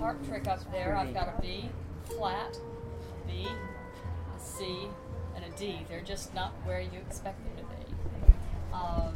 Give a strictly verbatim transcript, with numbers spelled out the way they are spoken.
harp trick up there, I've got a B flat, a B, a C, and a D. They're just not where you expect them to be. Um,